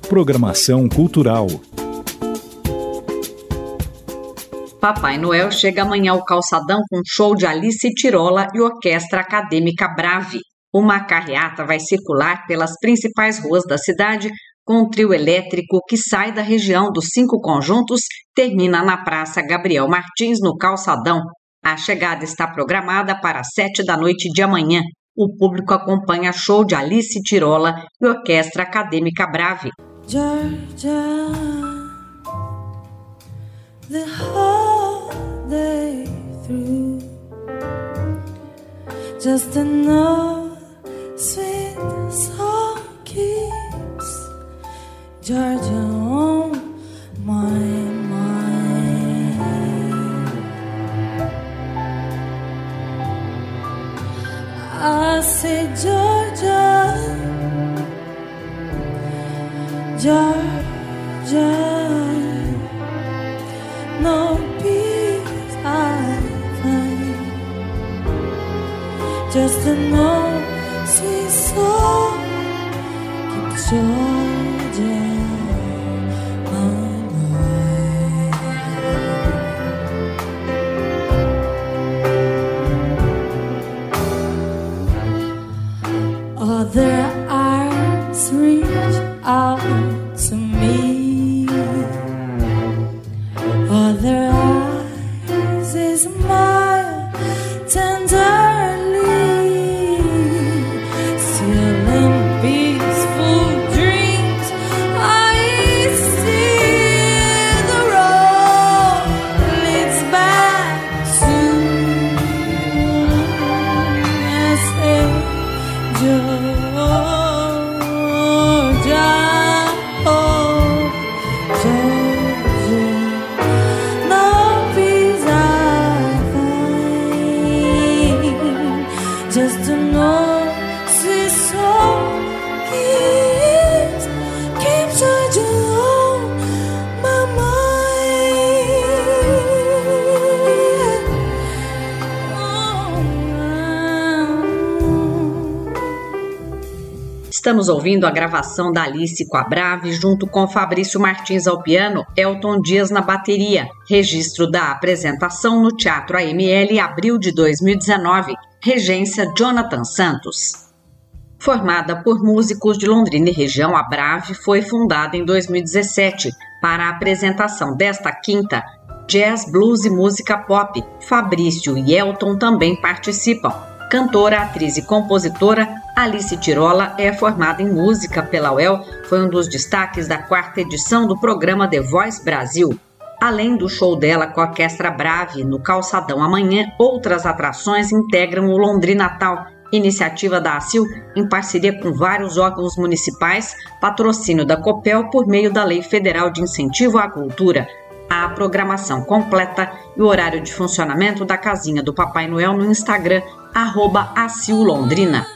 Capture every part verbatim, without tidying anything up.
Programação cultural. Papai Noel chega amanhã ao Calçadão com show de Alice Tirola e Orquestra Acadêmica Brave. Uma carreata vai circular pelas principais ruas da cidade com um trio elétrico que sai da região dos Cinco Conjuntos, termina na Praça Gabriel Martins, no Calçadão. A chegada está programada para as sete da noite de amanhã. O público acompanha show de Alice Tirola e Orquestra Acadêmica Brave. Georgia, the whole day through, just another sweet song keeps Georgia on my mind. I say Georgia, Georgia, no peace I find, just an old sweet song keeps Georgia on my mind. Other arms reach out to me, other eyes smile tenderly, still in peaceful dreams I see the road leads back to I say Georgia. Just to know this song keeps, keeps Georgia on my mind. Estamos ouvindo a gravação da Alice com a Brave, junto com Fabrício Martins ao piano, Elton Dias na bateria. Registro da apresentação no Teatro A M L, abril de dois mil e dezenove. Regência Jonathan Santos. Formada por músicos de Londrina e região, a Brave foi fundada em dois mil e dezessete para a apresentação desta quinta, jazz, blues e música pop. Fabrício e Elton também participam. Cantora, atriz e compositora, Alice Tirola é formada em música pela U E L, foi um dos destaques da quarta edição do programa The Voice Brasil. Além do show dela com a Orquestra Brave no Calçadão amanhã, outras atrações integram o Londrinatal, iniciativa da A C I L em parceria com vários órgãos municipais, patrocínio da Copel por meio da Lei Federal de Incentivo à Cultura. A programação completa e o horário de funcionamento da Casinha do Papai Noel no Instagram, arroba A C I L Londrina.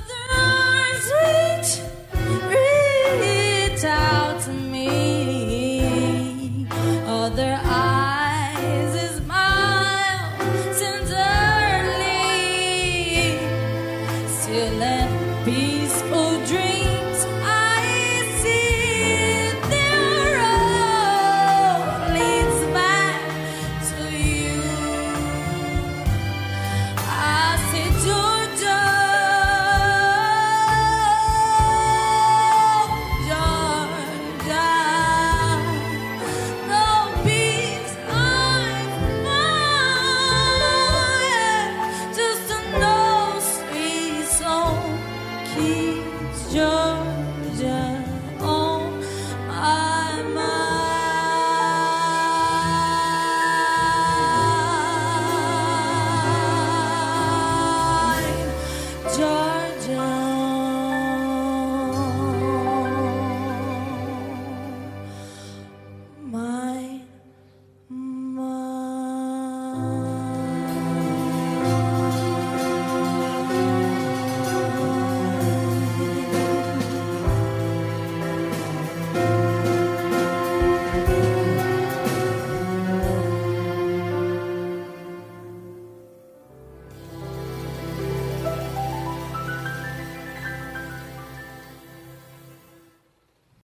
Georgia.